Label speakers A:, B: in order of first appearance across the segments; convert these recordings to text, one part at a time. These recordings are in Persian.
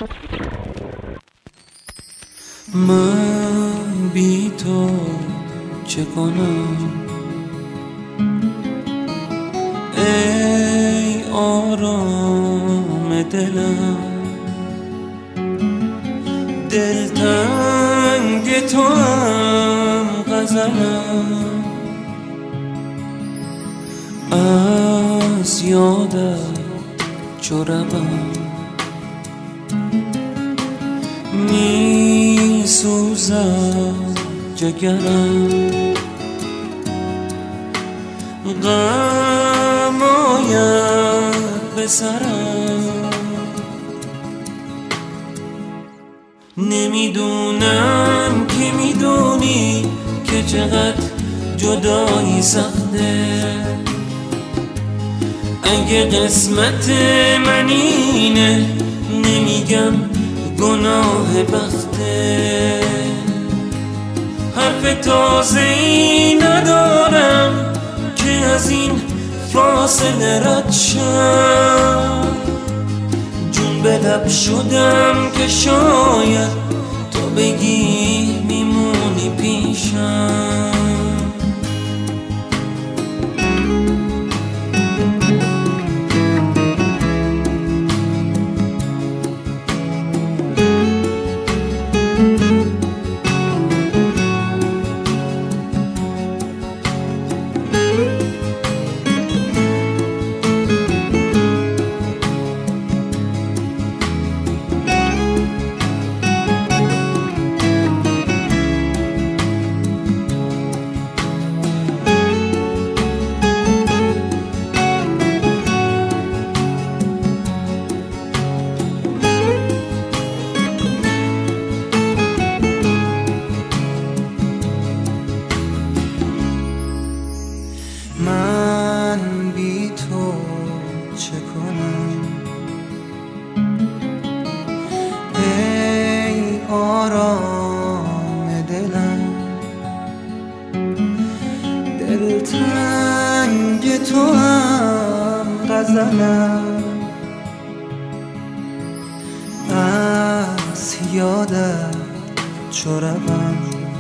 A: من بی تو چه کنم ای آرام دلم، دلتنگ تو هم غزلم، از یادت چو روم می سوزد جگرم، غم آید به سرم، نمیدونم که میدونی که چقدر جدایی سخته، اگه قسمت من اینه نمیگم گناه بخته، حرف تازه‌ای ندارم که از این فاصله رد شم، جون به لب شدم که شاید تو بگی میمونی پیشم. من بی تو چه کنم ای آرام دلم، دلتنگ تو هم غزلم، از یادت چو روم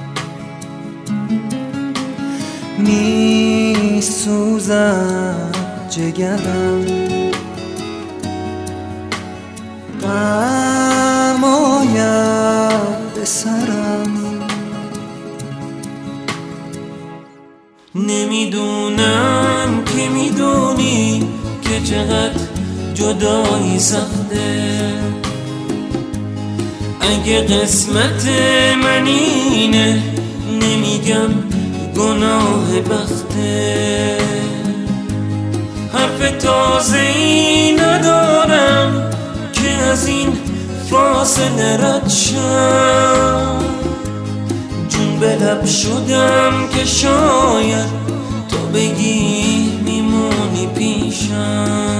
A: می سوزد جگرم، غم آید به سرم، نمیدونم که میدونی که چقدر جدایی سخته، اگه قسمت من اینه نمیگم گناه بخته، حرف تازه‌ای ندارم که از این فاصله رد شم، جون به لب شدم که شاید تو بگی میمونی پیشم.